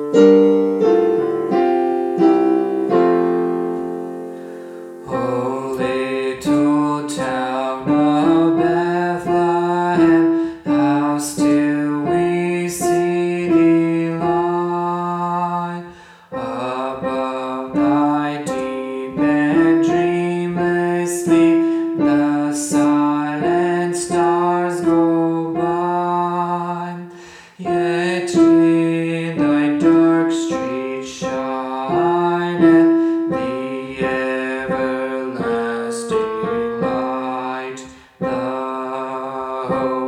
O little town of Bethlehem, how still we see thee lie above thy deep and dreamless sleep. The silent stars go by, yet in thy dark street shineth the everlasting light. The